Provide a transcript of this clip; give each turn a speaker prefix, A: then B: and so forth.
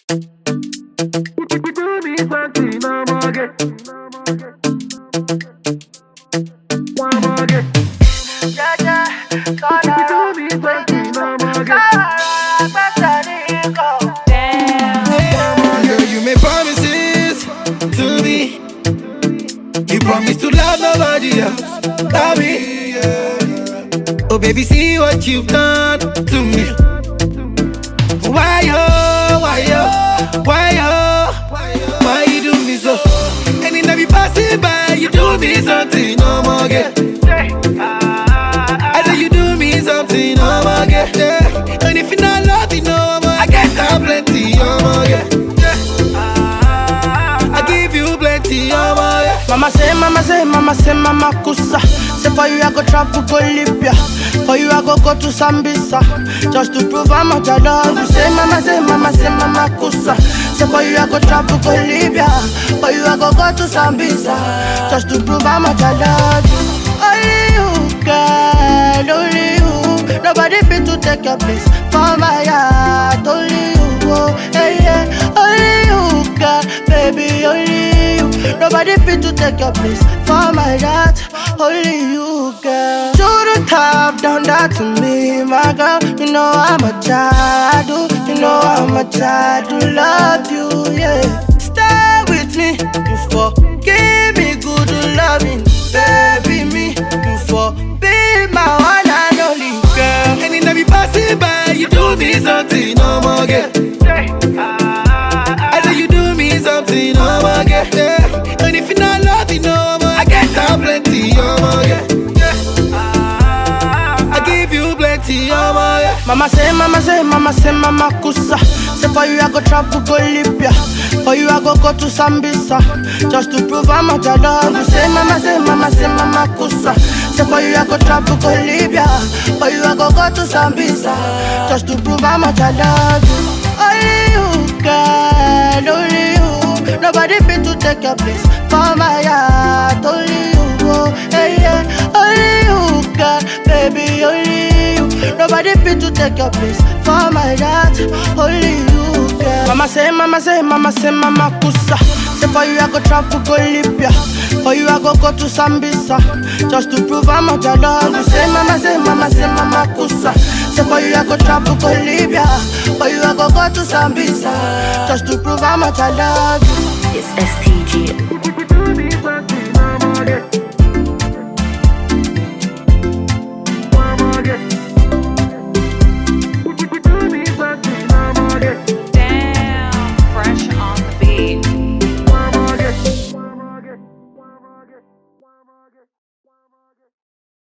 A: Do me something, no more get. One more get.
B: Yeah, yeah,
A: Do me something, no more get.
C: Girl, you made promises to me. You promised to love nobody else. Love me, yeah. Oh baby, see what you've done to me. Why oh, why oh, why oh, why you do me so? And in every passing by, you do me something, no more get. I know you do me something, no more get. Yeah. And if you not love me no more, I get that plenty, no more get. I give you plenty, no more get.
B: Mama say, mama say, mama say, mama kusa. Say for you I go travel go Libya. For you I go to Sambisa. Just to prove how much I love you. Say mama say, mama say, mama kusa. Say for you I go travel go Libya. For you I go to Sambisa. Just to prove how much I love you. Only you, girl, only you. Nobody fit to take your place for my heart. Only you, oh, hey, yeah. Only you, girl, baby, only you. Nobody fit to take your place for my heart. Only you, girl. Shouldn't have done that to me, my girl. You know I'm a child, you know I'm a child to love you, yeah. Stay with me, you forgive me good loving, baby me. You for be my one and only girl.
C: And in every passing by, you do me something, no more get. I know you do me something, no more get. Yeah. And if you not love me no more, I get that plenty, no more get. I give you plenty, no more get.
B: Mama say, mama say, mama say, mama kusa. Say for you I go travel go Libya. For you I go to Sambisa. Just to prove how much I love you. Say mama say, mama say, mama kusa. Say for you I go travel go Libya. For you I go to Sambisa. Just to prove how much I love you. Only you, girl, only you. Nobody fit to take your place for my heart. Only you, oh, hey, yeah. Only you, girl, baby, only you. Nobody fit to take your place for my heart. Only you, girl. Mama say, mama say, mama say, mama kusa. Say for you I go travel go Libya. For you I go to Sambisa. Just to prove how much I love you. Say mama say, mama say, mama kusa. Say for you I go travel go Libya. For you I go to Sambisa. Just to prove how much I love you.
D: It's STG.